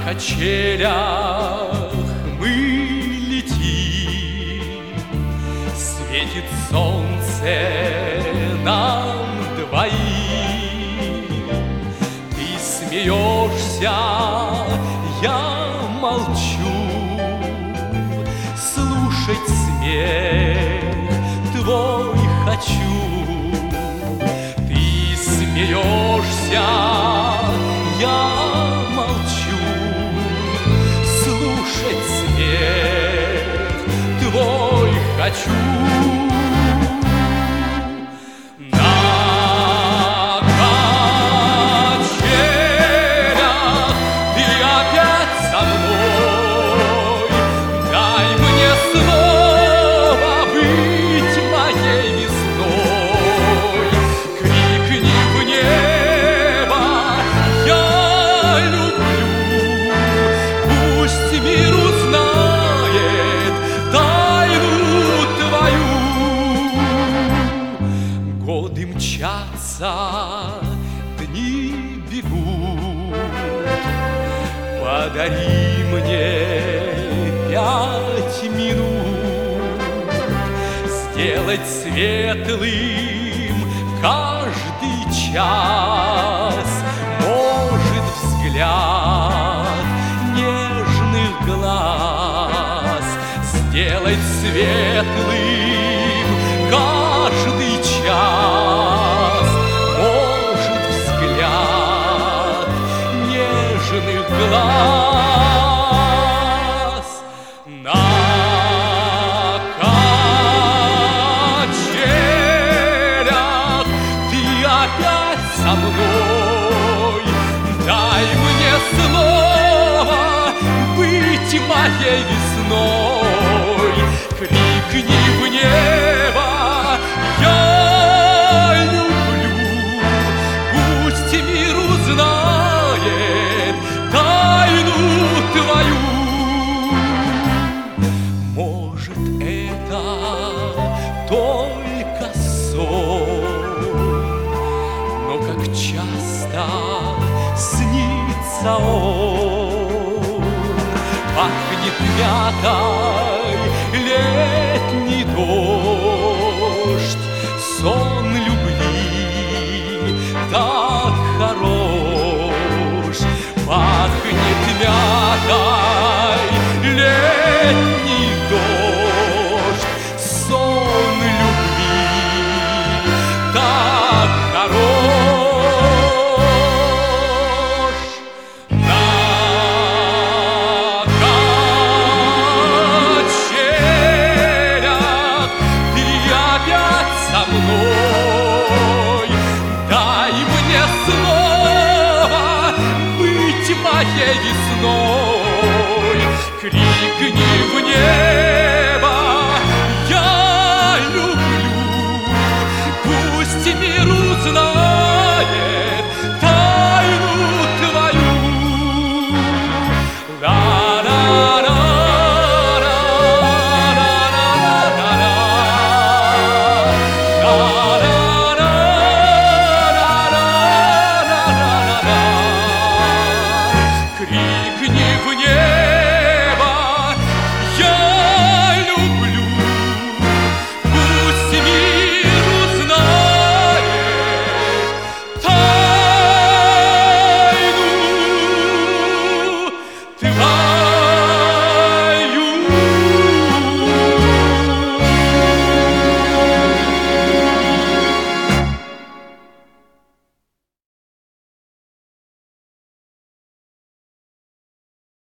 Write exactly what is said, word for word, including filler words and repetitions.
качелях мы летим, светит солнце нам двоим. Ты смеешься, я молчу, слушать смех твой хочу. Ты смеешься, я молчу, слушать смех твой хочу. На качелях ты опять со мной, дай мне снова быть моей весной. Крикни в небо, я люблю, пусть мир узнает тайну твою. Годы мчатся, дни бегут, подари мне пять минут, сделать светлым каждый час. Может, взгляд нежных глаз сделать светлым каждый час. Может, взгляд нежных глаз. На качелях ты опять со мной, дай мне снова быть моей весной. Крикни в небо, я люблю, пусть мир узнает тайну твою. Может, это только сон, но как часто снится он. Пахнет мятой летний дождь, сон любви так хорош. Пахнет мятой летний дождь, сон любви так хорош. На качелях ты опять со мной, дай мне снова быть моей весной. Крикни в небо, я люблю, пусть мир узнает тайну твою. Крикни в небо.